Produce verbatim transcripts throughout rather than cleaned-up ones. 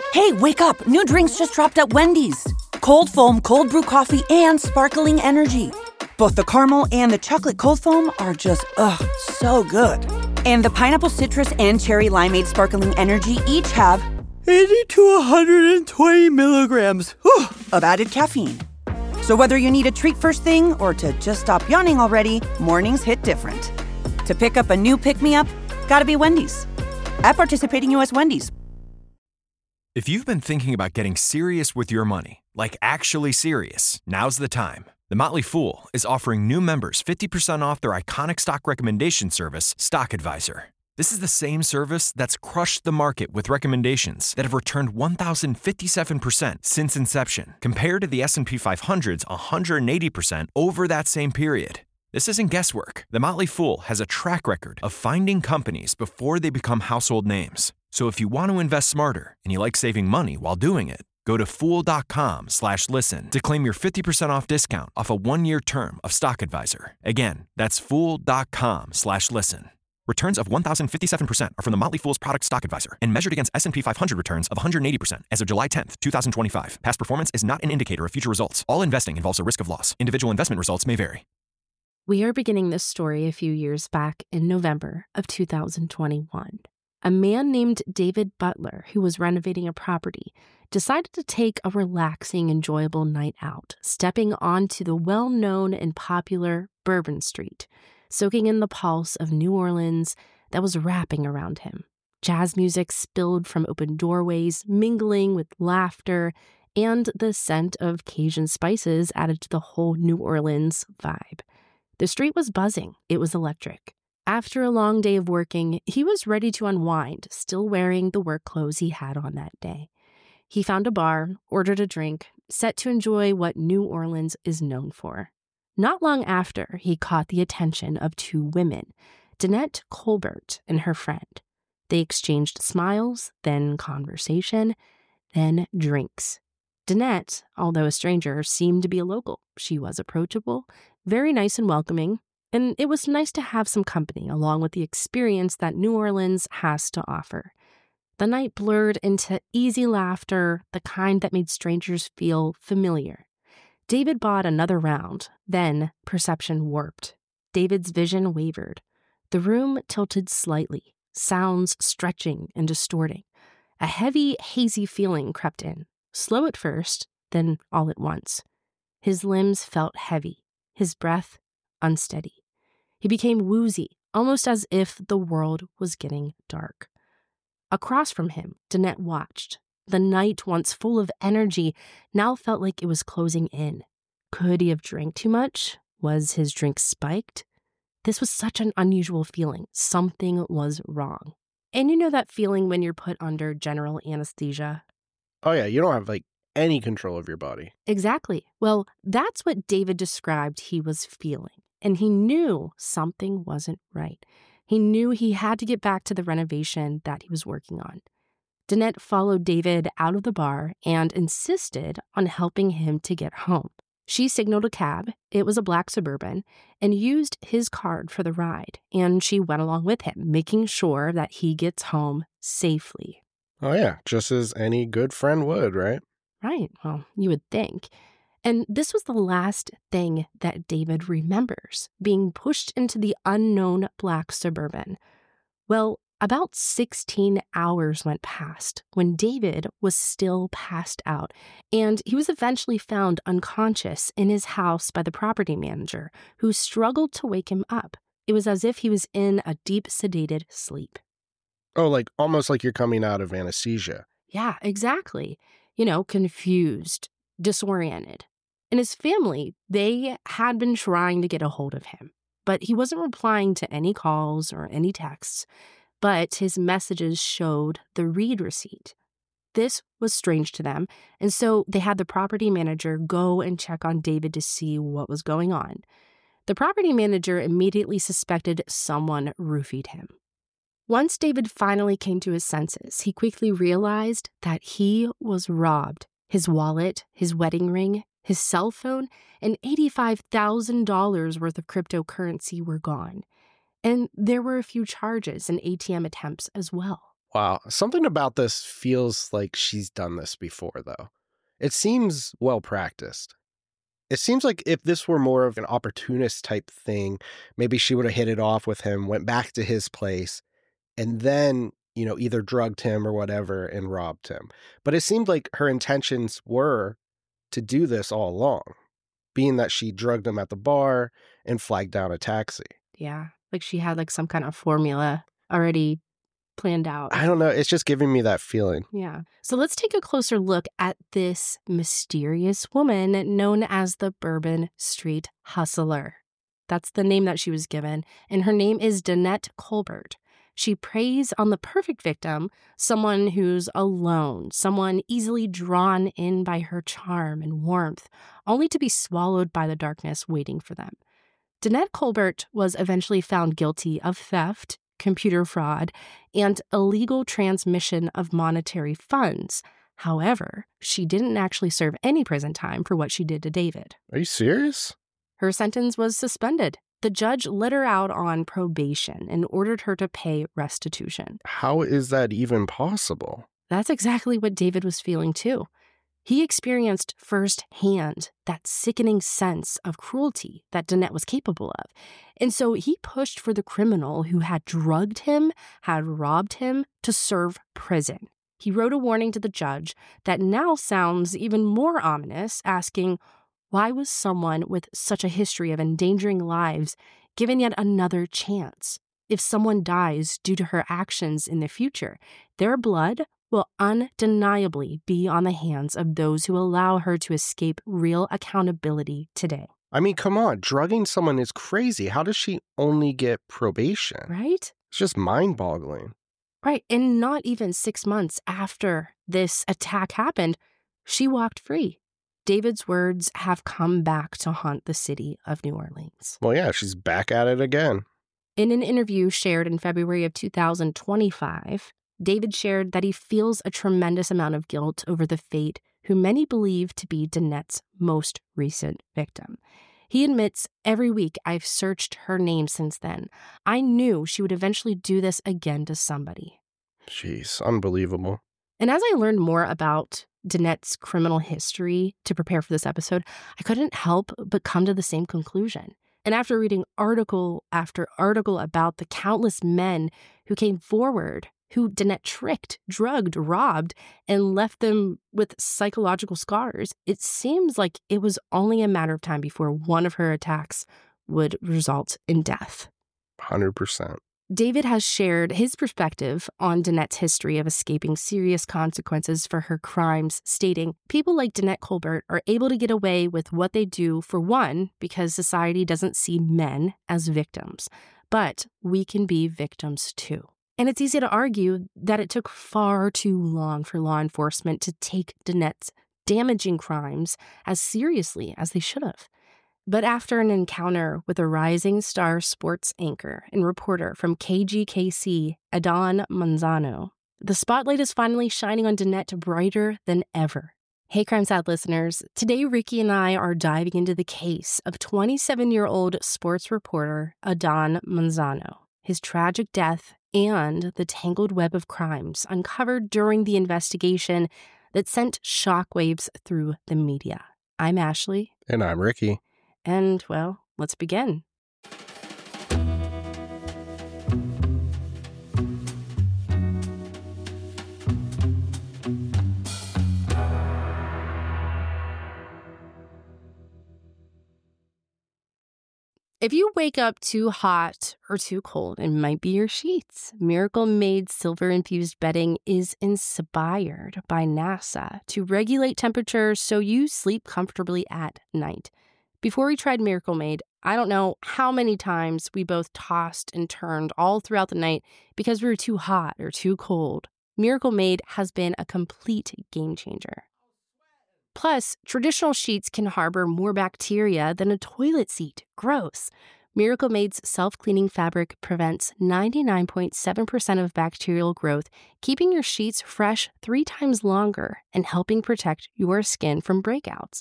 Hey, wake up! New drinks just dropped at Wendy's. Cold foam, cold brew coffee, and sparkling energy. Both the caramel and the chocolate cold foam are just, ugh, so good. And the pineapple citrus and cherry limeade sparkling energy each have eighty to one hundred twenty milligrams whew, of added caffeine. So whether you need a treat first thing or to just stop yawning already, mornings hit different. To pick up a new pick-me-up, gotta be Wendy's. At participating U S Wendy's. If you've been thinking about getting serious with your money, like actually serious, now's the time. The Motley Fool is offering new members fifty percent off their iconic stock recommendation service, Stock Advisor. This is the same service that's crushed the market with recommendations that have returned one thousand fifty-seven percent since inception, compared to the S and P five hundred's one hundred eighty percent over that same period. This isn't guesswork. The Motley Fool has a track record of finding companies before they become household names. So if you want to invest smarter and you like saving money while doing it, go to fool.com slash listen to claim your fifty percent off discount off a one-year term of Stock Advisor. Again, that's fool.com slash listen. Returns of one thousand fifty-seven percent are from the Motley Fool's product Stock Advisor and measured against S and P five hundred returns of one hundred eighty percent as of July tenth, twenty twenty-five. Past performance is not an indicator of future results. All investing involves a risk of loss. Individual investment results may vary. We are beginning this story a few years back in November of two thousand twenty-one. A man named David Butler, who was renovating a property, decided to take a relaxing, enjoyable night out, stepping onto the well-known and popular Bourbon Street, soaking in the pulse of New Orleans that was wrapping around him. Jazz music spilled from open doorways, mingling with laughter, and the scent of Cajun spices added to the whole New Orleans vibe. The street was buzzing. It was electric. After a long day of working, he was ready to unwind, still wearing the work clothes he had on that day. He found a bar, ordered a drink, set to enjoy what New Orleans is known for. Not long after, he caught the attention of two women, Danette Colbert and her friend. They exchanged smiles, then conversation, then drinks. Danette, although a stranger, seemed to be a local. She was approachable, very nice and welcoming, and it was nice to have some company along with the experience that New Orleans has to offer. The night blurred into easy laughter, the kind that made strangers feel familiar. David bought another round, then perception warped. David's vision wavered. The room tilted slightly, sounds stretching and distorting. A heavy, hazy feeling crept in, slow at first, then all at once. His limbs felt heavy, his breath unsteady. He became woozy, almost as if the world was getting dark. Across from him, Danette watched. The night, once full of energy, now felt like it was closing in. Could he have drank too much? Was his drink spiked? This was such an unusual feeling. Something was wrong. And you know that feeling when you're put under general anesthesia? Oh yeah, you don't have like any control of your body. Exactly. Well, that's what David described he was feeling. And he knew something wasn't right. He knew he had to get back to the renovation that he was working on. Danette followed David out of the bar and insisted on helping him to get home. She signaled a cab, it was a black Suburban, and used his card for the ride, and she went along with him, making sure that he gets home safely. Oh yeah, just as any good friend would, right? Right, well, you would think. And this was the last thing that David remembers, being pushed into the unknown black Suburban. Well, about sixteen hours went past when David was still passed out, and he was eventually found unconscious in his house by the property manager, who struggled to wake him up. It was as if he was in a deep sedated sleep. Oh, like almost like you're coming out of anesthesia. Yeah, exactly. You know, confused, disoriented. And his family, they had been trying to get a hold of him, but he wasn't replying to any calls or any texts, but his messages showed the read receipt. This was strange to them, and so they had the property manager go and check on David to see what was going on. The property manager immediately suspected someone roofied him. Once David finally came to his senses, he quickly realized that he was robbed. His wallet, his wedding ring, his cell phone, and eighty-five thousand dollars worth of cryptocurrency were gone. And there were a few charges and A T M attempts as well. Wow. Something about this feels like she's done this before, though. It seems well practiced. It seems like if this were more of an opportunist type thing, maybe she would have hit it off with him, went back to his place, and then, you know, either drugged him or whatever and robbed him. But it seemed like her intentions were to do this all along, being that she drugged him at the bar and flagged down a taxi. Yeah, like she had like some kind of formula already planned out. I don't know. It's just giving me that feeling. Yeah. So let's take a closer look at this mysterious woman known as the Bourbon Street Hustler. That's the name that she was given, and her name is Danette Colbert. She preys on the perfect victim, someone who's alone, someone easily drawn in by her charm and warmth, only to be swallowed by the darkness waiting for them. Danette Colbert was eventually found guilty of theft, computer fraud, and illegal transmission of monetary funds. However, she didn't actually serve any prison time for what she did to David. Are you serious? Her sentence was suspended. The judge let her out on probation and ordered her to pay restitution. How is that even possible? That's exactly what David was feeling too. He experienced firsthand that sickening sense of cruelty that Danette was capable of. And so he pushed for the criminal who had drugged him, had robbed him, to serve prison. He wrote a warning to the judge that now sounds even more ominous, asking, why was someone with such a history of endangering lives given yet another chance? If someone dies due to her actions in the future, their blood will undeniably be on the hands of those who allow her to escape real accountability today. I mean, come on, drugging someone is crazy. How does she only get probation? Right? It's just mind-boggling. Right, and not even six months after this attack happened, she walked free. David's words have come back to haunt the city of New Orleans. Well, yeah, she's back at it again. In an interview shared in February of two thousand twenty-five, David shared that he feels a tremendous amount of guilt over the fate who many believe to be Danette's most recent victim. He admits, every week I've searched her name since then. I knew she would eventually do this again to somebody. Jeez, unbelievable. And as I learned more about Danette's criminal history to prepare for this episode, I couldn't help but come to the same conclusion. And after reading article after article about the countless men who came forward, who Danette tricked, drugged, robbed, and left them with psychological scars, it seems like it was only a matter of time before one of her attacks would result in death. one hundred percent. David has shared his perspective on Danette's history of escaping serious consequences for her crimes, stating, people like Danette Colbert are able to get away with what they do, for one, because society doesn't see men as victims, but we can be victims too. And it's easy to argue that it took far too long for law enforcement to take Danette's damaging crimes as seriously as they should have. But after an encounter with a rising star sports anchor and reporter from K G K C, Adon Manzano, the spotlight is finally shining on Danette brighter than ever. Hey, Crime Sad listeners. Today, Ricky and I are diving into the case of twenty-seven-year-old sports reporter Adon Manzano, his tragic death, and the tangled web of crimes uncovered during the investigation that sent shockwaves through the media. I'm Ashley. And I'm Ricky. And, well, let's begin. If you wake up too hot or too cold, it might be your sheets. Miracle Made silver-infused bedding is inspired by NASA to regulate temperature so you sleep comfortably at night. Before we tried Miracle Made, I don't know how many times we both tossed and turned all throughout the night because we were too hot or too cold. Miracle Made has been a complete game changer. Plus, traditional sheets can harbor more bacteria than a toilet seat. Gross. Miracle Made's self-cleaning fabric prevents ninety-nine point seven percent of bacterial growth, keeping your sheets fresh three times longer and helping protect your skin from breakouts.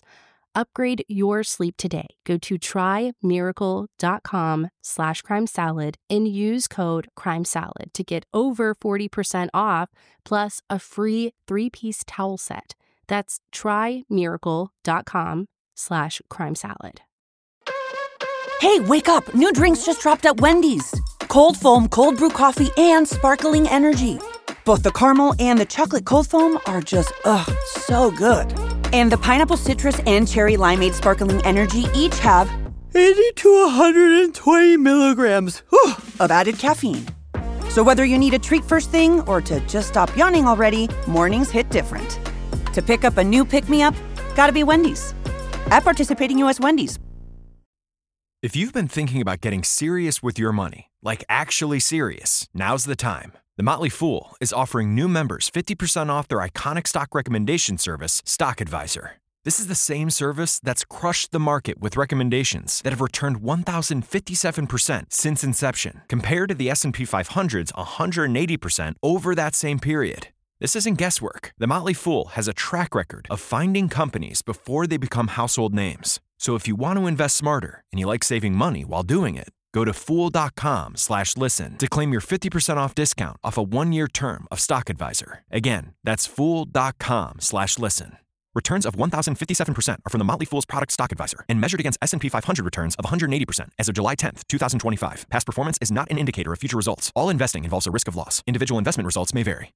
Upgrade your sleep today. Go to trymiracle.com slash crime salad and use code crime salad to get over forty percent off plus a free three-piece towel set. That's trymiracle.com slash crime salad. Hey, wake up! New drinks just dropped at Wendy's. Cold foam, cold brew coffee, and sparkling energy. Both the caramel and the chocolate cold foam are just, ugh, so good. And the pineapple citrus and cherry limeade sparkling energy each have eighty to one hundred twenty milligrams whew, of added caffeine. So whether you need a treat first thing or to just stop yawning already, mornings hit different. To pick up a new pick-me-up, gotta be Wendy's. At participating U S Wendy's. If you've been thinking about getting serious with your money, like actually serious, now's the time. The Motley Fool is offering new members fifty percent off their iconic stock recommendation service, Stock Advisor. This is the same service that's crushed the market with recommendations that have returned one thousand fifty-seven percent since inception, compared to the S and P five hundred's one hundred eighty percent over that same period. This isn't guesswork. The Motley Fool has a track record of finding companies before they become household names. So if you want to invest smarter and you like saving money while doing it, go to fool.com slash listen to claim your fifty percent off discount off a one-year term of Stock Advisor. Again, that's fool.com slash listen. Returns of one thousand fifty-seven percent are from the Motley Fool's product Stock Advisor and measured against S and P five hundred returns of one hundred eighty percent as of July tenth, twenty twenty-five. Past performance is not an indicator of future results. All investing involves a risk of loss. Individual investment results may vary.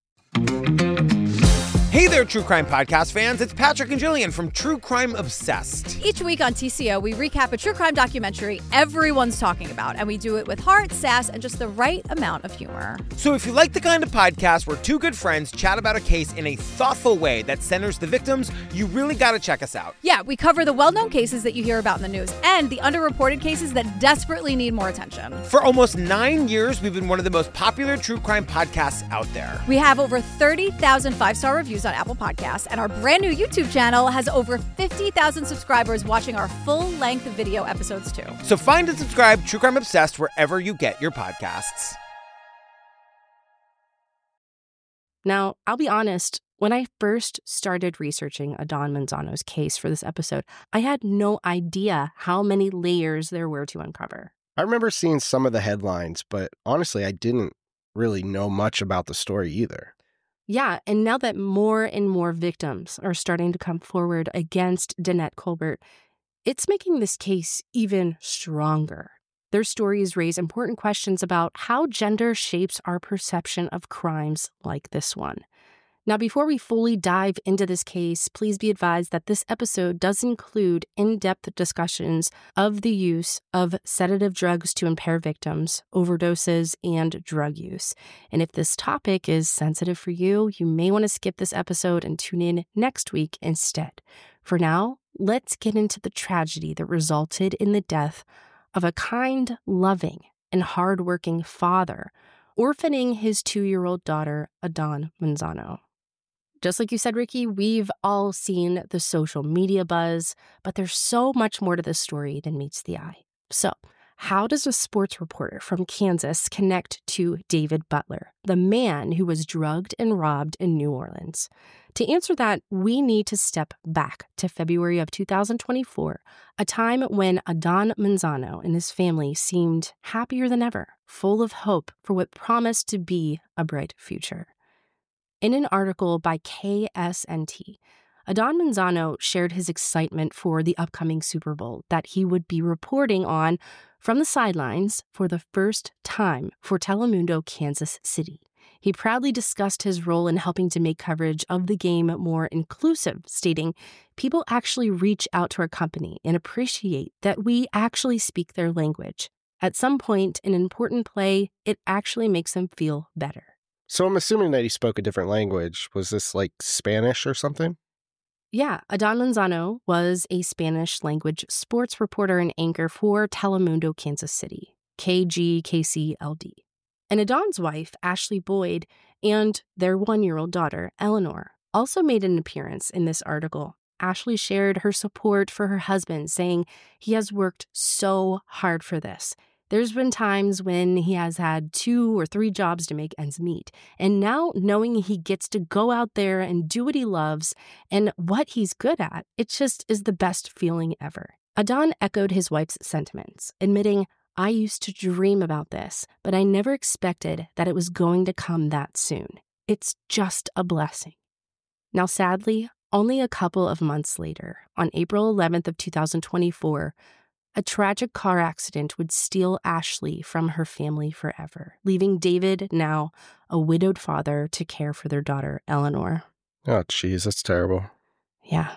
Hey there, True Crime Podcast fans. It's Patrick and Jillian from True Crime Obsessed. Each week on T C O, we recap a true crime documentary everyone's talking about, and we do it with heart, sass, and just the right amount of humor. So if you like the kind of podcast where two good friends chat about a case in a thoughtful way that centers the victims, you really got to check us out. Yeah, we cover the well-known cases that you hear about in the news and the underreported cases that desperately need more attention. For almost nine years, we've been one of the most popular true crime podcasts out there. We have over thirty thousand five-star reviews on Apple Podcasts, and our brand new YouTube channel has over fifty thousand subscribers watching our full-length video episodes too. So find and subscribe True Crime Obsessed wherever you get your podcasts. Now, I'll be honest, when I first started researching Adon Manzano's case for this episode, I had no idea how many layers there were to uncover. I remember seeing some of the headlines, but honestly, I didn't really know much about the story either. Yeah, and now that more and more victims are starting to come forward against Danette Colbert, it's making this case even stronger. Their stories raise important questions about how gender shapes our perception of crimes like this one. Now, before we fully dive into this case, please be advised that this episode does include in-depth discussions of the use of sedative drugs to impair victims, overdoses, and drug use. And if this topic is sensitive for you, you may want to skip this episode and tune in next week instead. For now, let's get into the tragedy that resulted in the death of a kind, loving, and hardworking father, orphaning his two-year-old daughter, Adon Manzano. Just like you said, Ricky, we've all seen the social media buzz, but there's so much more to this story than meets the eye. So, how does a sports reporter from Kansas connect to David Butler, the man who was drugged and robbed in New Orleans? To answer that, we need to step back to February of two thousand twenty-four, a time when Adon Manzano and his family seemed happier than ever, full of hope for what promised to be a bright future. In an article by K S N T, Adon Manzano shared his excitement for the upcoming Super Bowl that he would be reporting on from the sidelines for the first time for Telemundo Kansas City. He proudly discussed his role in helping to make coverage of the game more inclusive, stating, "People actually reach out to our company and appreciate that we actually speak their language. At some point in an important play, it actually makes them feel better." So I'm assuming that he spoke a different language. Was this like Spanish or something? Yeah, Adon Manzano was a Spanish language sports reporter and anchor for Telemundo Kansas City, K G K C L D. And Adon's wife, Ashley Boyd, and their one-year-old daughter, Eleanor, also made an appearance in this article. Ashley shared her support for her husband, saying he has worked so hard for this. There's been times when he has had two or three jobs to make ends meet. And now, knowing he gets to go out there and do what he loves and what he's good at, it just is the best feeling ever. Adon echoed his wife's sentiments, admitting, "I used to dream about this, but I never expected that it was going to come that soon. It's just a blessing." Now, sadly, only a couple of months later, on April eleventh of two thousand twenty-four, a tragic car accident would steal Ashley from her family forever, leaving David, now a widowed father, to care for their daughter, Eleanor. Oh, jeez, that's terrible. Yeah.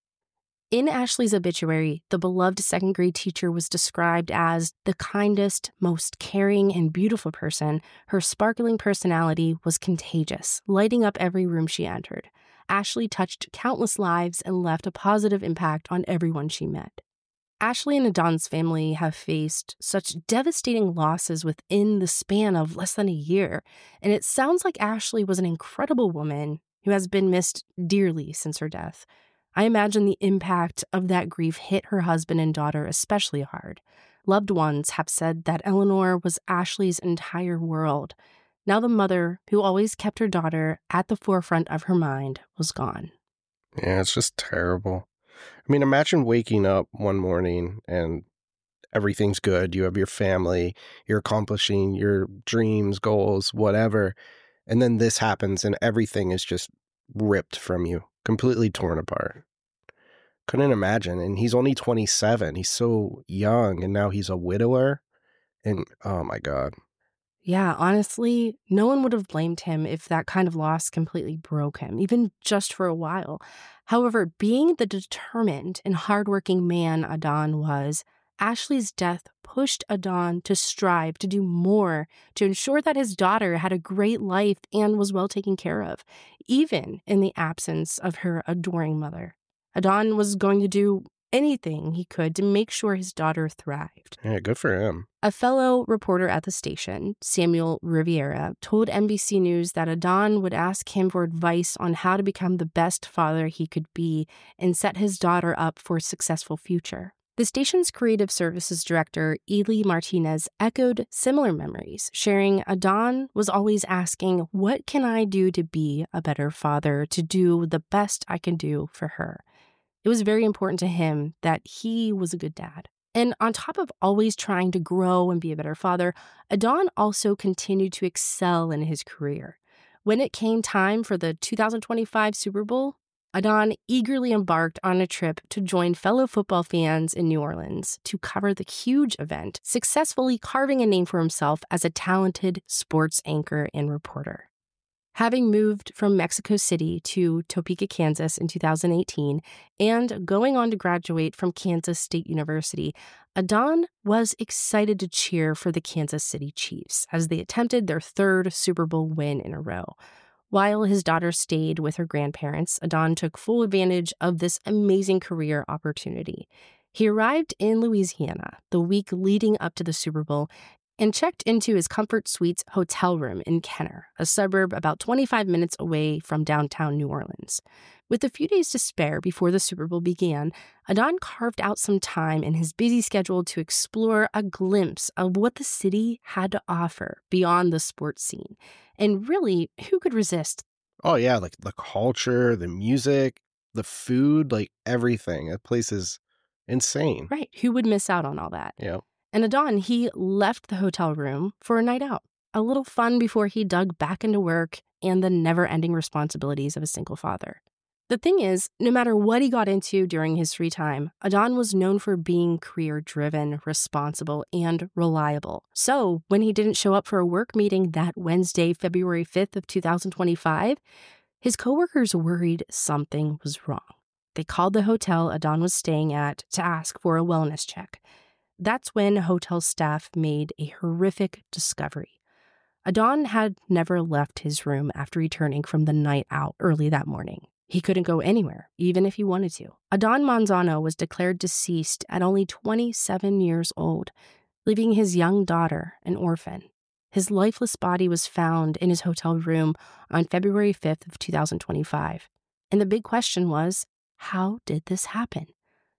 In Ashley's obituary, the beloved second grade teacher was described as the kindest, most caring, and beautiful person. Her sparkling personality was contagious, lighting up every room she entered. Ashley touched countless lives and left a positive impact on everyone she met. Ashley and Adon's family have faced such devastating losses within the span of less than a year, and it sounds like Ashley was an incredible woman who has been missed dearly since her death. I imagine the impact of that grief hit her husband and daughter especially hard. Loved ones have said that Eleanor was Ashley's entire world. Now the mother, who always kept her daughter at the forefront of her mind, was gone. Yeah, it's just terrible. I mean, imagine waking up one morning and everything's good. You have your family, you're accomplishing your dreams, goals, whatever. And then this happens and everything is just ripped from you, completely torn apart. Couldn't imagine. And he's only twenty-seven. He's so young, and now he's a widower. And oh my God. Yeah, honestly, no one would have blamed him if that kind of loss completely broke him, even just for a while. However, being the determined and hardworking man Adon was, Ashley's death pushed Adon to strive to do more to ensure that his daughter had a great life and was well taken care of, even in the absence of her adoring mother. Adon was going to do anything he could to make sure his daughter thrived. Yeah, good for him. A fellow reporter at the station, Samuel Riviera, told N B C News that Adon would ask him for advice on how to become the best father he could be and set his daughter up for a successful future. The station's creative services director, Ely Martinez, echoed similar memories, sharing Adon was always asking, "What can I do to be a better father, to do the best I can do for her?" It was very important to him that he was a good dad. And on top of always trying to grow and be a better father, Adon also continued to excel in his career. When it came time for the two thousand twenty-five Super Bowl, Adon eagerly embarked on a trip to join fellow football fans in New Orleans to cover the huge event, successfully carving a name for himself as a talented sports anchor and reporter. Having moved from Mexico City to Topeka, Kansas in two thousand eighteen, and going on to graduate from Kansas State University, Adon was excited to cheer for the Kansas City Chiefs as they attempted their third Super Bowl win in a row. While his daughter stayed with her grandparents, Adon took full advantage of this amazing career opportunity. He arrived in Louisiana the week leading up to the Super Bowl and checked into his Comfort Suites hotel room in Kenner, a suburb about twenty-five minutes away from downtown New Orleans. With a few days to spare before the Super Bowl began, Adon carved out some time in his busy schedule to explore a glimpse of what the city had to offer beyond the sports scene. And really, who could resist? Oh, yeah, like the culture, the music, the food, like everything. That place is insane. Right. Who would miss out on all that? Yeah. And Adon, he left the hotel room for a night out, a little fun before he dug back into work and the never-ending responsibilities of a single father. The thing is, no matter what he got into during his free time, Adon was known for being career-driven, responsible, and reliable. So when he didn't show up for a work meeting that Wednesday, February fifth of two thousand twenty-five, his coworkers worried something was wrong. They called the hotel Adon was staying at to ask for a wellness check. That's when hotel staff made a horrific discovery. Adon had never left his room after returning from the night out early that morning. He couldn't go anywhere, even if he wanted to. Adon Manzano was declared deceased at only twenty-seven years old, leaving his young daughter an orphan. His lifeless body was found in his hotel room on February fifth of two thousand twenty-five. And the big question was, how did this happen?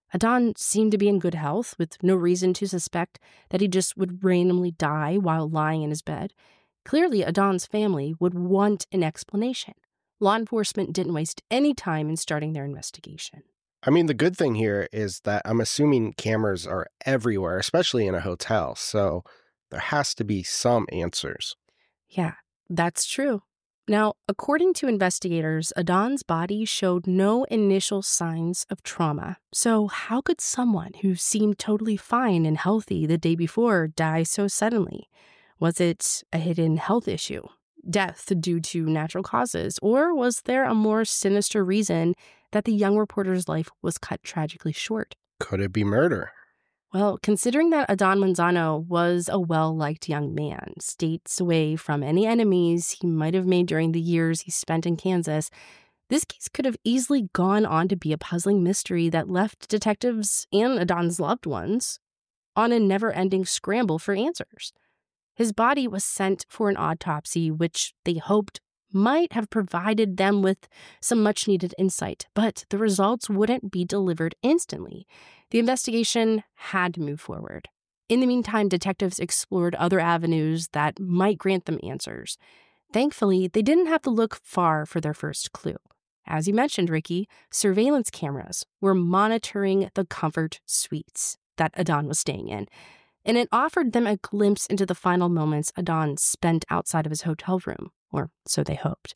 Adon seemed to be in good health, with no reason to suspect that he just would randomly die while lying in his bed. Clearly, Adon's family would want an explanation. Law enforcement didn't waste any time in starting their investigation. I mean, the good thing here is that I'm assuming cameras are everywhere, especially in a hotel, so there has to be some answers. Yeah, that's true. Now, according to investigators, Adon's body showed no initial signs of trauma. So how could someone who seemed totally fine and healthy the day before die so suddenly? Was it a hidden health issue, death due to natural causes, or was there a more sinister reason that the young reporter's life was cut tragically short? Could it be murder? Well, considering that Adon Manzano was a well-liked young man, states away from any enemies he might have made during the years he spent in Kansas, this case could have easily gone on to be a puzzling mystery that left detectives and Adon's loved ones on a never-ending scramble for answers. His body was sent for an autopsy, which they hoped might have provided them with some much-needed insight, but the results wouldn't be delivered instantly. The investigation had to move forward. In the meantime, detectives explored other avenues that might grant them answers. Thankfully, they didn't have to look far for their first clue. As you mentioned, Ricky, surveillance cameras were monitoring the Comfort Suites that Adon was staying in, and it offered them a glimpse into the final moments Adon spent outside of his hotel room, or so they hoped.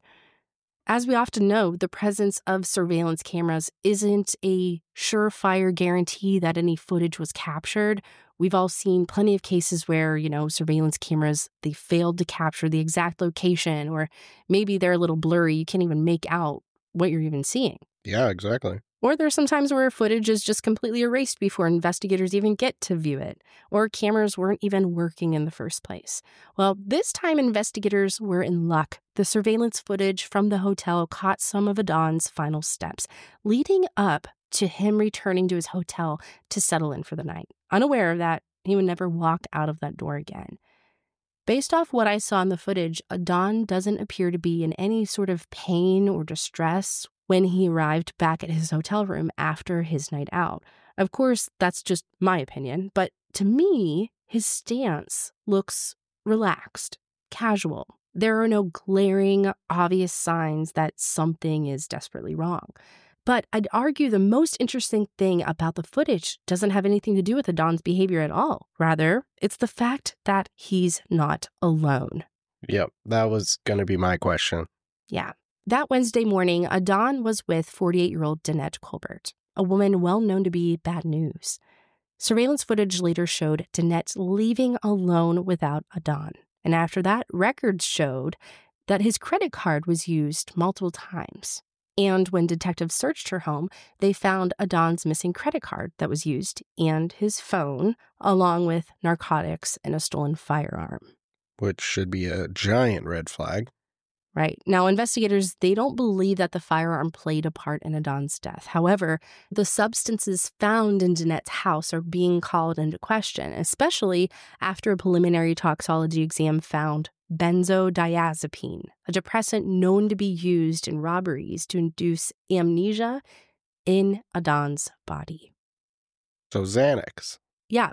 As we often know, the presence of surveillance cameras isn't a surefire guarantee that any footage was captured. We've all seen plenty of cases where, you know, surveillance cameras, they failed to capture the exact location, or maybe they're a little blurry. You can't even make out what you're even seeing. Yeah, exactly. Or there's some times where footage is just completely erased before investigators even get to view it, or cameras weren't even working in the first place. Well, this time investigators were in luck. The surveillance footage from the hotel caught some of Adon's final steps, leading up to him returning to his hotel to settle in for the night, unaware that he would never walk out of that door again. Based off what I saw in the footage, Adon doesn't appear to be in any sort of pain or distress when he arrived back at his hotel room after his night out. Of course, that's just my opinion, but to me, his stance looks relaxed, casual. There are no glaring, obvious signs that something is desperately wrong. But I'd argue the most interesting thing about the footage doesn't have anything to do with Adon's behavior at all. Rather, it's the fact that he's not alone. Yep, that was going to be my question. Yeah. That Wednesday morning, Adon was with forty-eight-year-old Danette Colbert, a woman well known to be bad news. Surveillance footage later showed Danette leaving alone without Adon. And after that, records showed that his credit card was used multiple times. And when detectives searched her home, they found Adon's missing credit card that was used and his phone, along with narcotics and a stolen firearm. Which should be a giant red flag. Right. Now, investigators, they don't believe that the firearm played a part in Adon's death. However, the substances found in Danette's house are being called into question, especially after a preliminary toxicology exam found benzodiazepine, a depressant known to be used in robberies to induce amnesia, in Adon's body. So Xanax. Yeah,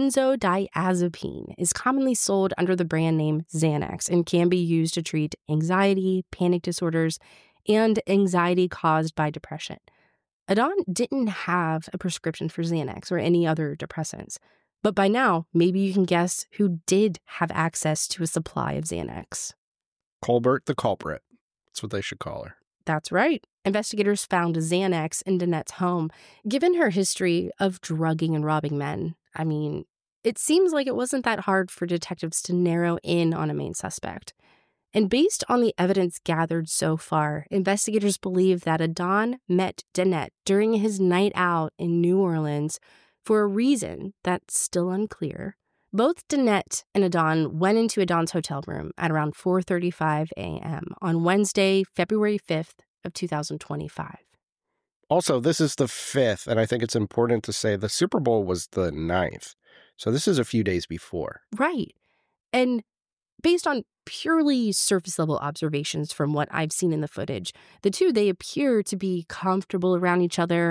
benzodiazepine is commonly sold under the brand name Xanax and can be used to treat anxiety, panic disorders, and anxiety caused by depression. Adon didn't have a prescription for Xanax or any other depressants. But by now, maybe you can guess who did have access to a supply of Xanax. Colbert the culprit. That's what they should call her. That's right. Investigators found Xanax in Danette's home. Given her history of drugging and robbing men, I mean, it seems like it wasn't that hard for detectives to narrow in on a main suspect. And based on the evidence gathered so far, investigators believe that Adon met Danette during his night out in New Orleans for a reason that's still unclear. Both Danette and Adon went into Adon's hotel room at around four thirty-five a.m. on Wednesday, February fifth of two thousand twenty-five. Also, this is the fifth, and I think it's important to say the Super Bowl was the ninth. So this is a few days before. Right. And based on purely surface-level observations from what I've seen in the footage, the two, they appear to be comfortable around each other.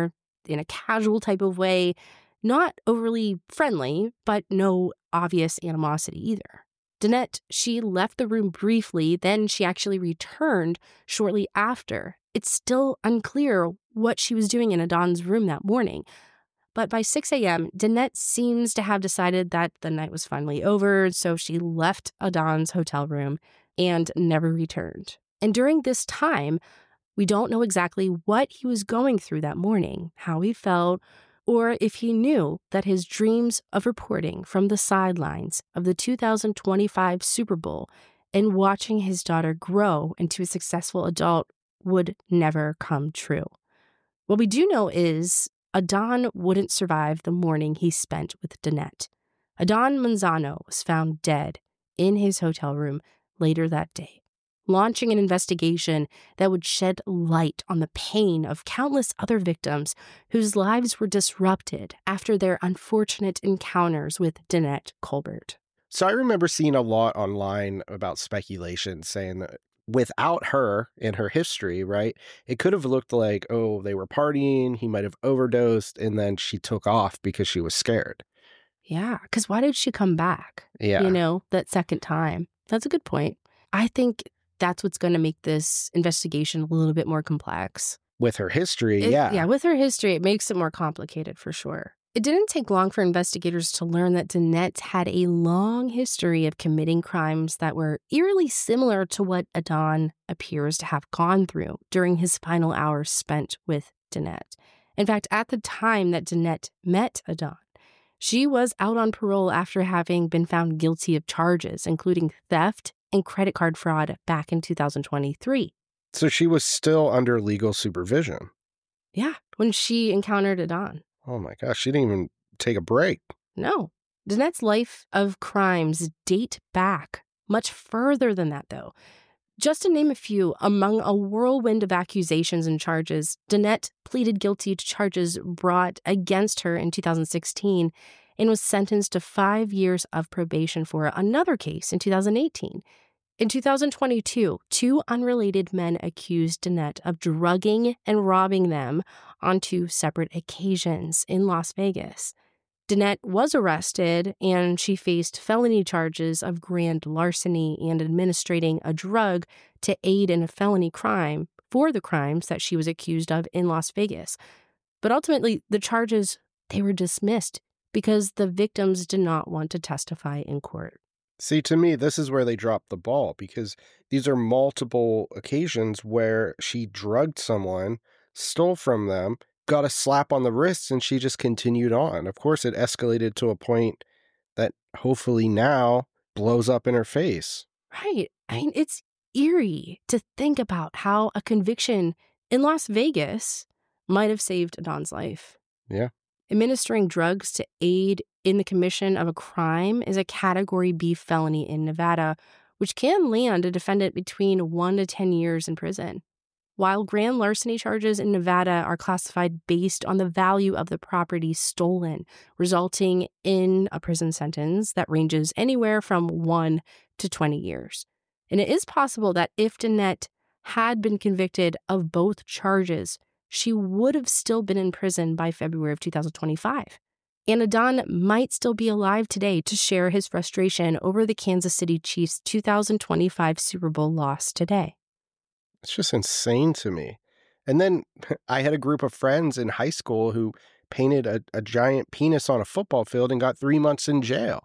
in a casual type of way, not overly friendly, but no obvious animosity either. Danette, she left the room briefly, then she actually returned shortly after. It's still unclear what she was doing in Adon's room that morning. But by six a.m., Danette seems to have decided that the night was finally over, so she left Adon's hotel room and never returned. And during this time, we don't know exactly what he was going through that morning, how he felt, or if he knew that his dreams of reporting from the sidelines of the two thousand twenty-five Super Bowl and watching his daughter grow into a successful adult would never come true. What we do know is Adon wouldn't survive the morning he spent with Danette. Adon Manzano was found dead in his hotel room later that day, launching an investigation that would shed light on the pain of countless other victims whose lives were disrupted after their unfortunate encounters with Danette Colbert. So I remember seeing a lot online about speculation saying that without her and her history, right, it could have looked like, oh, they were partying, he might have overdosed, and then she took off because she was scared. Yeah, because why did she come back? Yeah. You know, that second time. That's a good point. I think that's what's going to make this investigation a little bit more complex. With her history, It- yeah. Yeah, with her history, it makes it more complicated for sure. It didn't take long for investigators to learn that Danette had a long history of committing crimes that were eerily similar to what Adon appears to have gone through during his final hours spent with Danette. In fact, at the time that Danette met Adon, she was out on parole after having been found guilty of charges, including theft and credit card fraud back in two thousand twenty-three. So she was still under legal supervision. Yeah, when she encountered Adon. Oh my gosh, she didn't even take a break. No. Danette's life of crimes date back much further than that, though. Just to name a few, among a whirlwind of accusations and charges, Danette pleaded guilty to charges brought against her in two thousand sixteen and was sentenced to five years of probation for another case in two thousand eighteen. In two thousand twenty-two, two unrelated men accused Danette of drugging and robbing them on two separate occasions in Las Vegas. Danette was arrested, and she faced felony charges of grand larceny and administrating a drug to aid in a felony crime for the crimes that she was accused of in Las Vegas. But ultimately, the charges, they were dismissed because the victims did not want to testify in court. See, to me, this is where they dropped the ball, because these are multiple occasions where she drugged someone, stole from them, got a slap on the wrist, and she just continued on. Of course, it escalated to a point that hopefully now blows up in her face. Right. I mean, it's eerie to think about how a conviction in Las Vegas might have saved Adon's life. Yeah. Administering drugs to aid in the commission of a crime is a Category B felony in Nevada, which can land a defendant between one to ten years in prison. While grand larceny charges in Nevada are classified based on the value of the property stolen, resulting in a prison sentence that ranges anywhere from one to twenty years. And it is possible that if Danette had been convicted of both charges, she would have still been in prison by February of two thousand twenty-five. And Adon might still be alive today to share his frustration over the Kansas City Chiefs' two thousand twenty-five Super Bowl loss today. It's just insane to me. And then I had a group of friends in high school who painted a, a giant penis on a football field and got three months in jail.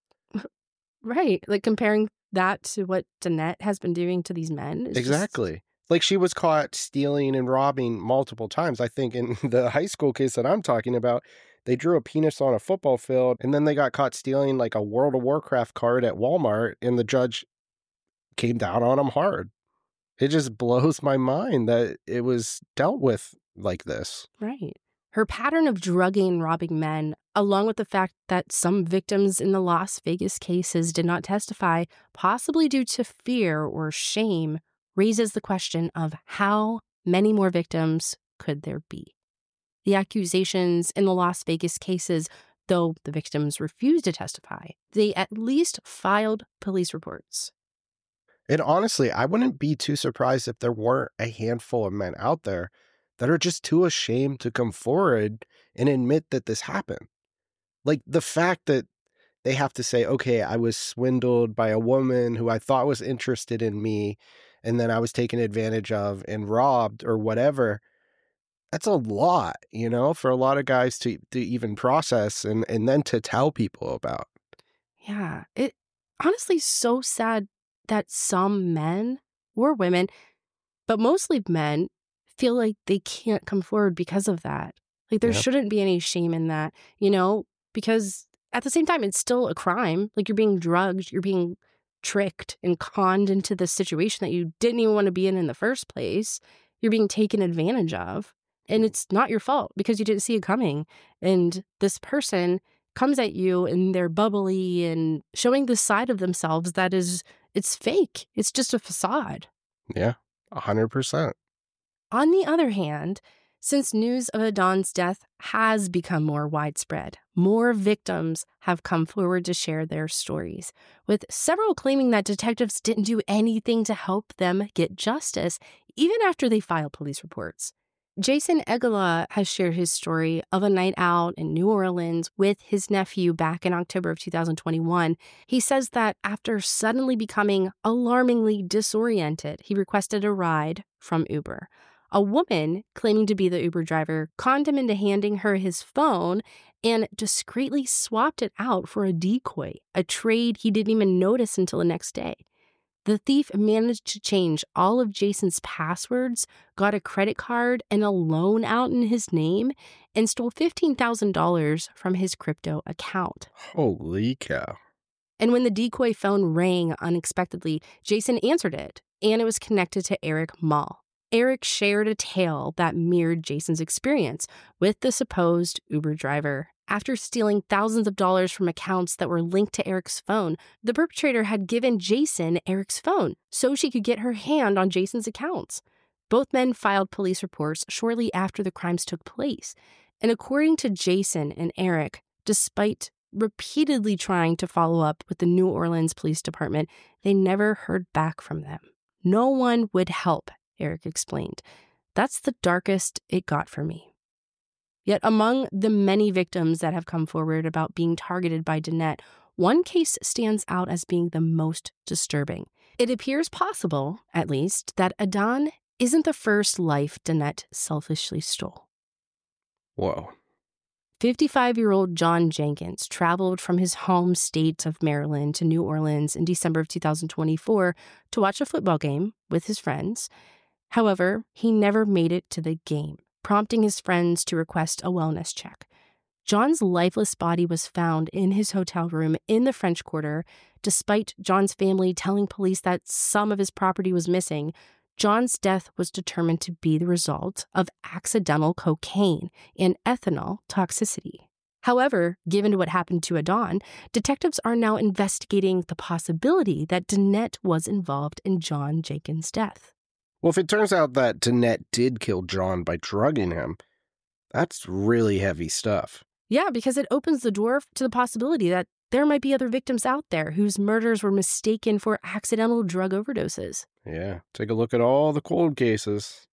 Right. Like comparing that to what Danette has been doing to these men. is Exactly. just- Like she was caught stealing and robbing multiple times. I think in the high school case that I'm talking about, they drew a penis on a football field and then they got caught stealing like a World of Warcraft card at Walmart, and the judge came down on them hard. It just blows my mind that it was dealt with like this. Right. Her pattern of drugging and robbing men, along with the fact that some victims in the Las Vegas cases did not testify, possibly due to fear or shame, raises the question of how many more victims could there be? The accusations in the Las Vegas cases, though the victims refused to testify, they at least filed police reports. And honestly, I wouldn't be too surprised if there weren't a handful of men out there that are just too ashamed to come forward and admit that this happened. Like the fact that they have to say, okay, I was swindled by a woman who I thought was interested in me, and then I was taken advantage of and robbed or whatever. That's a lot, you know, for a lot of guys to, to even process and, and then to tell people about. Yeah, it honestly is so sad that some men or women, but mostly men, feel like they can't come forward because of that. Like there Yep. shouldn't be any shame in that, you know, because at the same time, it's still a crime. Like you're being drugged, you're being tricked and conned into this situation that you didn't even want to be in in the first place. You're being taken advantage of. And it's not your fault because you didn't see it coming. And this person comes at you and they're bubbly and showing this side of themselves that is, it's fake. It's just a facade. Yeah, one hundred percent. On the other hand, since news of Adon's death has become more widespread, more victims have come forward to share their stories, with several claiming that detectives didn't do anything to help them get justice, even after they filed police reports. Jason Egala has shared his story of a night out in New Orleans with his nephew back in October of two thousand twenty-one. He says that after suddenly becoming alarmingly disoriented, he requested a ride from Uber. A woman claiming to be the Uber driver conned him into handing her his phone and discreetly swapped it out for a decoy, a trade he didn't even notice until the next day. The thief managed to change all of Jason's passwords, got a credit card and a loan out in his name, and stole fifteen thousand dollars from his crypto account. Holy cow. And when the decoy phone rang unexpectedly, Jason answered it, and it was connected to Eric Mall. Eric shared a tale that mirrored Jason's experience with the supposed Uber driver. After stealing thousands of dollars from accounts that were linked to Eric's phone, the perpetrator had given Jason Eric's phone so she could get her hand on Jason's accounts. Both men filed police reports shortly after the crimes took place. And according to Jason and Eric, despite repeatedly trying to follow up with the New Orleans Police Department, they never heard back from them. No one would help, Eric explained. That's the darkest it got for me. Yet among the many victims that have come forward about being targeted by Danette, one case stands out as being the most disturbing. It appears possible, at least, that Adon isn't the first life Danette selfishly stole. Whoa. fifty-five-year-old John Jenkins traveled from his home state of Maryland to New Orleans in December of two thousand twenty-four to watch a football game with his friends. However, he never made it to the game, prompting his friends to request a wellness check. John's lifeless body was found in his hotel room in the French Quarter. Despite John's family telling police that some of his property was missing, John's death was determined to be the result of accidental cocaine and ethanol toxicity. However, given what happened to Adon, detectives are now investigating the possibility that Danette was involved in John Jenkins' death. Well, if it turns out that Danette did kill John by drugging him, that's really heavy stuff. Yeah, because it opens the door to the possibility that there might be other victims out there whose murders were mistaken for accidental drug overdoses. Yeah, take a look at all the cold cases.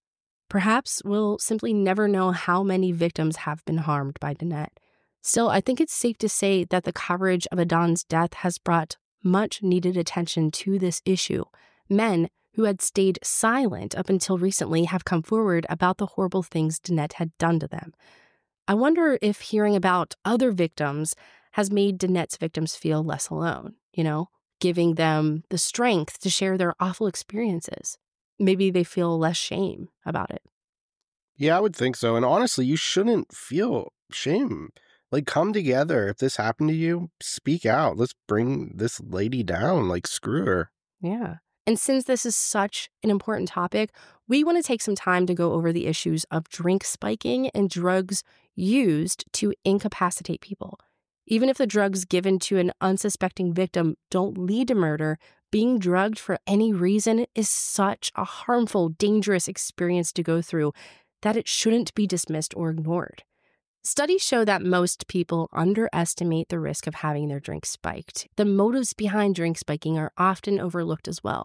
Perhaps we'll simply never know how many victims have been harmed by Danette. Still, I think it's safe to say that the coverage of Adon's death has brought much needed attention to this issue. Men who had stayed silent up until recently have come forward about the horrible things Danette had done to them. I wonder if hearing about other victims has made Danette's victims feel less alone, you know, giving them the strength to share their awful experiences. Maybe they feel less shame about it. Yeah, I would think so. And honestly, you shouldn't feel shame. Like, come together. If this happened to you, speak out. Let's bring this lady down. Like, screw her. Yeah. And since this is such an important topic, we want to take some time to go over the issues of drink spiking and drugs used to incapacitate people. Even if the drugs given to an unsuspecting victim don't lead to murder, being drugged for any reason is such a harmful, dangerous experience to go through that it shouldn't be dismissed or ignored. Studies show that most people underestimate the risk of having their drink spiked. The motives behind drink spiking are often overlooked as well.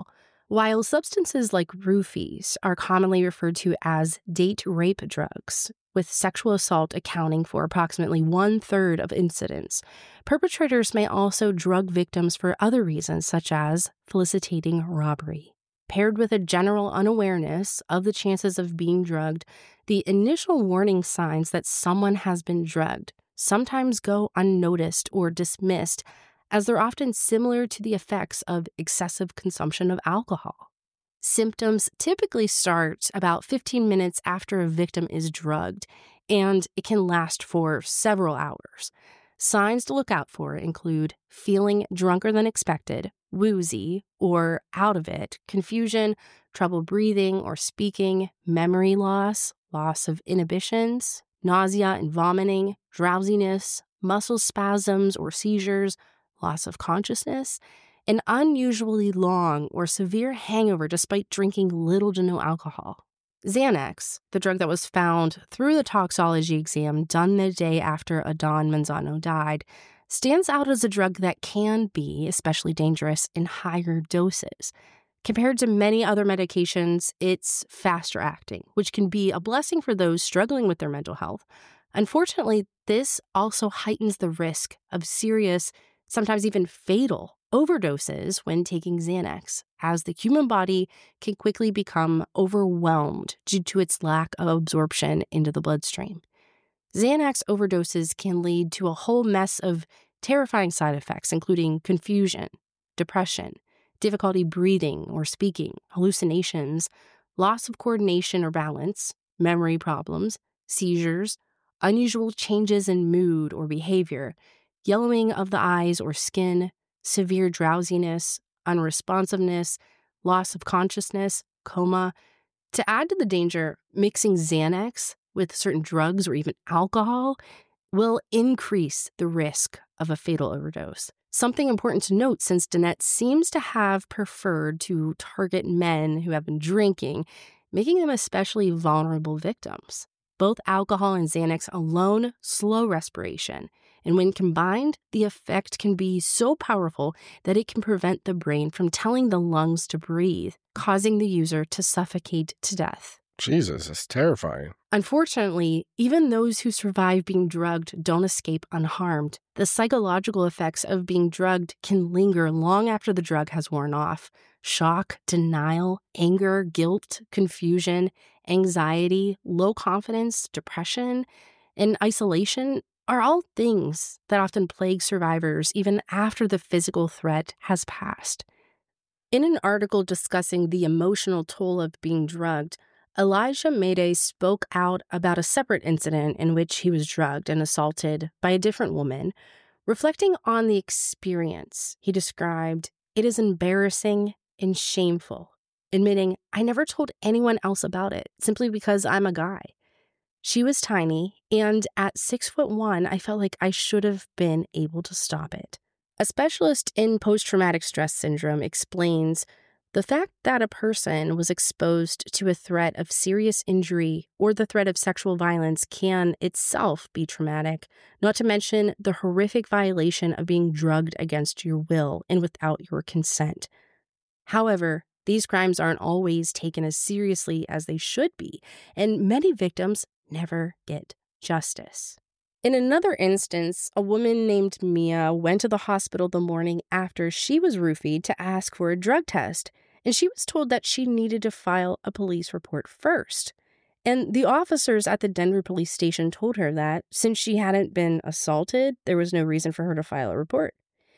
While substances like roofies are commonly referred to as date rape drugs, with sexual assault accounting for approximately one-third of incidents, perpetrators may also drug victims for other reasons, such as felicitating robbery. Paired with a general unawareness of the chances of being drugged, the initial warning signs that someone has been drugged sometimes go unnoticed or dismissed, as they're often similar to the effects of excessive consumption of alcohol. Symptoms typically start about fifteen minutes after a victim is drugged, and it can last for several hours. Signs to look out for include feeling drunker than expected, woozy, or out of it, confusion, trouble breathing or speaking, memory loss, loss of inhibitions, nausea and vomiting, drowsiness, muscle spasms or seizures, loss of consciousness, an unusually long or severe hangover despite drinking little to no alcohol. Xanax, the drug that was found through the toxology exam done the day after Adon Manzano died, stands out as a drug that can be especially dangerous in higher doses. Compared to many other medications, it's faster acting, which can be a blessing for those struggling with their mental health. Unfortunately, this also heightens the risk of serious, sometimes even fatal, overdoses when taking Xanax, as the human body can quickly become overwhelmed due to its lack of absorption into the bloodstream. Xanax overdoses can lead to a whole mess of terrifying side effects, including confusion, depression, difficulty breathing or speaking, hallucinations, loss of coordination or balance, memory problems, seizures, unusual changes in mood or behavior, yellowing of the eyes or skin, severe drowsiness, unresponsiveness, loss of consciousness, coma. To add to the danger, mixing Xanax with certain drugs or even alcohol will increase the risk of a fatal overdose. Something important to note, since Danette seems to have preferred to target men who have been drinking, making them especially vulnerable victims. Both alcohol and Xanax alone slow respiration, and when combined, the effect can be so powerful that it can prevent the brain from telling the lungs to breathe, causing the user to suffocate to death. Jesus, it's terrifying. Unfortunately, even those who survive being drugged don't escape unharmed. The psychological effects of being drugged can linger long after the drug has worn off. Shock, denial, anger, guilt, confusion, anxiety, low confidence, depression, and isolation are all things that often plague survivors even after the physical threat has passed. In an article discussing the emotional toll of being drugged, Elijah Mayday spoke out about a separate incident in which he was drugged and assaulted by a different woman. Reflecting on the experience, he described, "It is embarrassing and shameful," admitting, "I never told anyone else about it, simply because I'm a guy." She was tiny, and at six foot one, I felt like I should have been able to stop it. A specialist in post-traumatic stress syndrome explains, the fact that a person was exposed to a threat of serious injury or the threat of sexual violence can itself be traumatic, not to mention the horrific violation of being drugged against your will and without your consent. However, these crimes aren't always taken as seriously as they should be, and many victims never get justice. In another instance, a woman named Mia went to the hospital the morning after she was roofied to ask for a drug test, and she was told that she needed to file a police report first. And the officers at the Denver police station told her that since she hadn't been assaulted, there was no reason for her to file a report.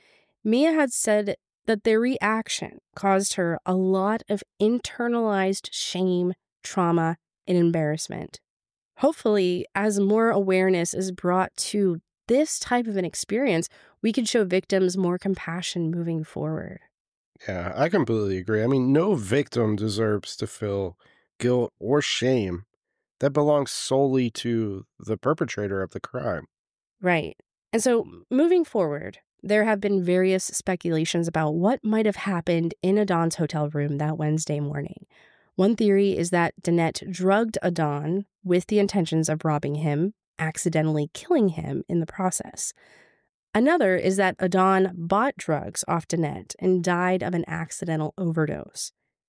Mia had said that their reaction caused her a lot of internalized shame, trauma, and embarrassment. Hopefully, as more awareness is brought to this type of an experience, we can show victims more compassion moving forward. Yeah, I completely agree. I mean, no victim deserves to feel guilt or shame that belongs solely to the perpetrator of the crime. Right. And so, moving forward, there have been various speculations about what might have happened in Adon's hotel room that Wednesday morning. One theory is that Danette drugged Adon with the intentions of robbing him, accidentally killing him in the process. Another is that Adon bought drugs off Danette and died of an accidental overdose.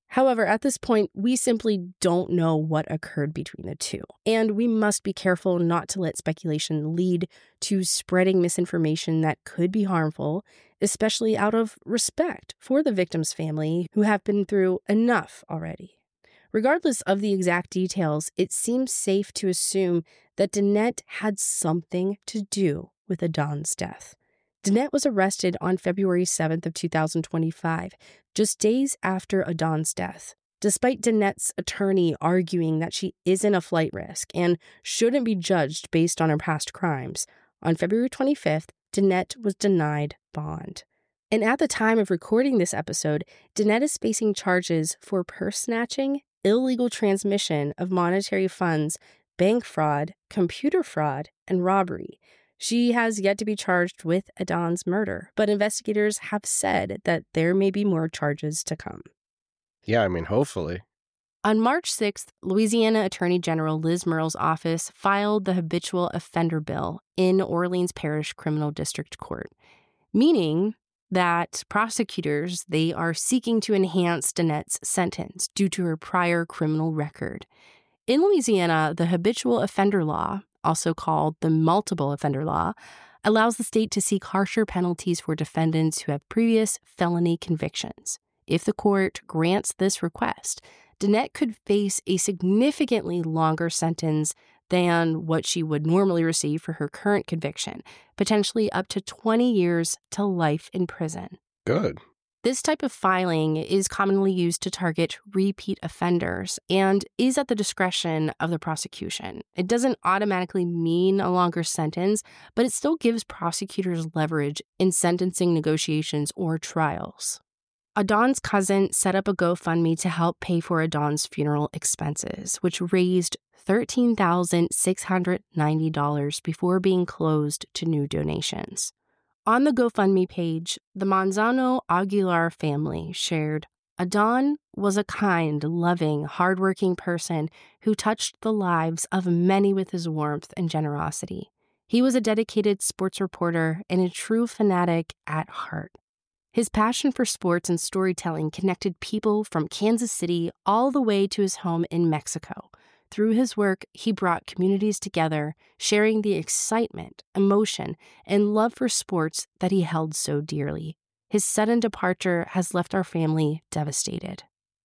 However, at this point, we simply don't know what occurred between the two. And we must be careful not to let speculation lead to spreading misinformation that could be harmful, especially out of respect for the victim's family who have been through enough already. Regardless of the exact details, it seems safe to assume that Danette had something to do with Adon's death. Danette was arrested on February seventh of two thousand twenty-five, just days after Adon's death. Despite Danette's attorney arguing that she isn't a flight risk and shouldn't be judged based on her past crimes, on February twenty-fifth, Danette was denied bond. And at the time of recording this episode, Danette is facing charges for purse snatching, illegal transmission of monetary funds, bank fraud, computer fraud, and robbery. She has yet to be charged with Adon's murder, but investigators have said that there may be more charges to come. Yeah, I mean, hopefully. On March sixth, Louisiana Attorney General Liz Murrell's office filed the habitual offender bill in Orleans Parish Criminal District Court, meaning that prosecutors, they are seeking to enhance Danette's sentence due to her prior criminal record. In Louisiana, the habitual offender law, also called the multiple offender law, allows the state to seek harsher penalties for defendants who have previous felony convictions. If the court grants this request, Danette could face a significantly longer sentence than what she would normally receive for her current conviction, potentially up to twenty years to life in prison. Good. This type of filing is commonly used to target repeat offenders and is at the discretion of the prosecution. It doesn't automatically mean a longer sentence, but it still gives prosecutors leverage in sentencing negotiations or trials. Adon's cousin set up a GoFundMe to help pay for Adon's funeral expenses, which raised thirteen thousand six hundred ninety dollars before being closed to new donations. On the GoFundMe page, the Manzano Aguilar family shared, Adon was a kind, loving, hardworking person who touched the lives of many with his warmth and generosity. He was a dedicated sports reporter and a true fanatic at heart. His passion for sports and storytelling connected people from Kansas City all the way to his home in Mexico. Through his work, he brought communities together, sharing the excitement, emotion, and love for sports that he held so dearly. His sudden departure has left our family devastated.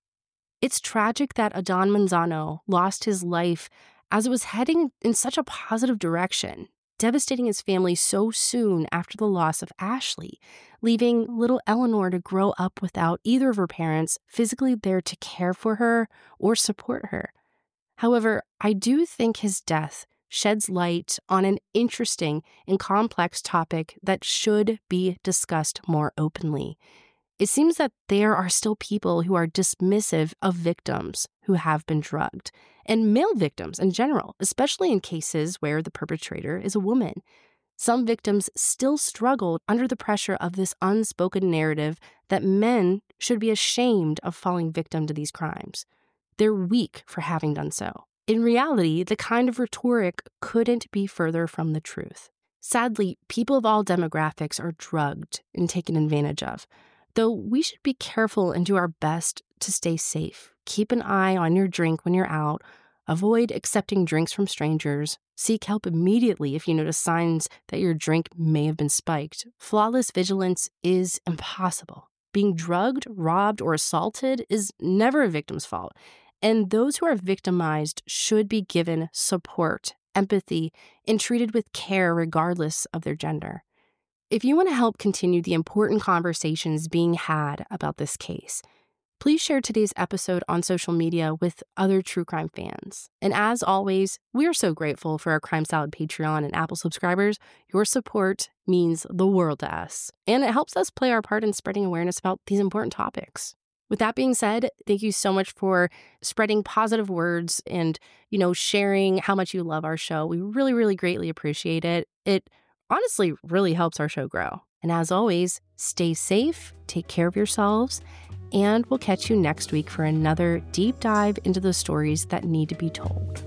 It's tragic that Adon Manzano lost his life as it was heading in such a positive direction, devastating his family so soon after the loss of Ashley, leaving little Eleanor to grow up without either of her parents physically there to care for her or support her. However, I do think his death sheds light on an interesting and complex topic that should be discussed more openly. It seems that there are still people who are dismissive of victims who have been drugged, and male victims in general, especially in cases where the perpetrator is a woman. Some victims still struggle under the pressure of this unspoken narrative that men should be ashamed of falling victim to these crimes. They're weak for having done so. In reality, the kind of rhetoric couldn't be further from the truth. Sadly, people of all demographics are drugged and taken advantage of, though we should be careful and do our best to stay safe. Keep an eye on your drink when you're out. Avoid accepting drinks from strangers. Seek help immediately if you notice signs that your drink may have been spiked. Flawless vigilance is impossible. Being drugged, robbed, or assaulted is never a victim's fault. And those who are victimized should be given support, empathy, and treated with care regardless of their gender. If you want to help continue the important conversations being had about this case, please share today's episode on social media with other true crime fans. And as always, we are so grateful for our Crime Salad Patreon and Apple subscribers. Your support means the world to us, and it helps us play our part in spreading awareness about these important topics. With that being said, thank you so much for spreading positive words and, you know, sharing how much you love our show. We really, really greatly appreciate it. It honestly really helps our show grow. And as always, stay safe, take care of yourselves, and we'll catch you next week for another deep dive into the stories that need to be told.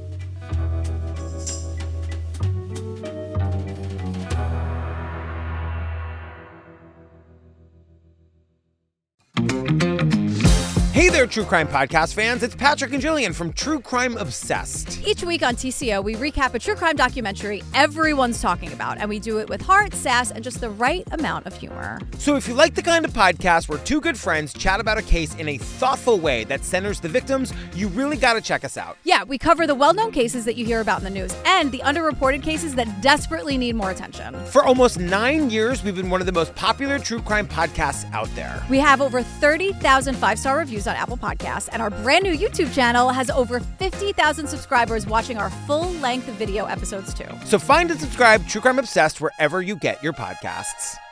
Hey Hey there, True Crime Podcast fans. It's Patrick and Jillian from True Crime Obsessed. Each week on T C O, we recap a true crime documentary everyone's talking about, and we do it with heart, sass, and just the right amount of humor. So if you like the kind of podcast where two good friends chat about a case in a thoughtful way that centers the victims, you really got to check us out. Yeah, we cover the well-known cases that you hear about in the news and the underreported cases that desperately need more attention. For almost nine years, we've been one of the most popular true crime podcasts out there. We have over thirty thousand five-star reviews on Apple Podcasts, and our brand new YouTube channel has over fifty thousand subscribers watching our full-length video episodes too. So find and subscribe True Crime Obsessed wherever you get your podcasts.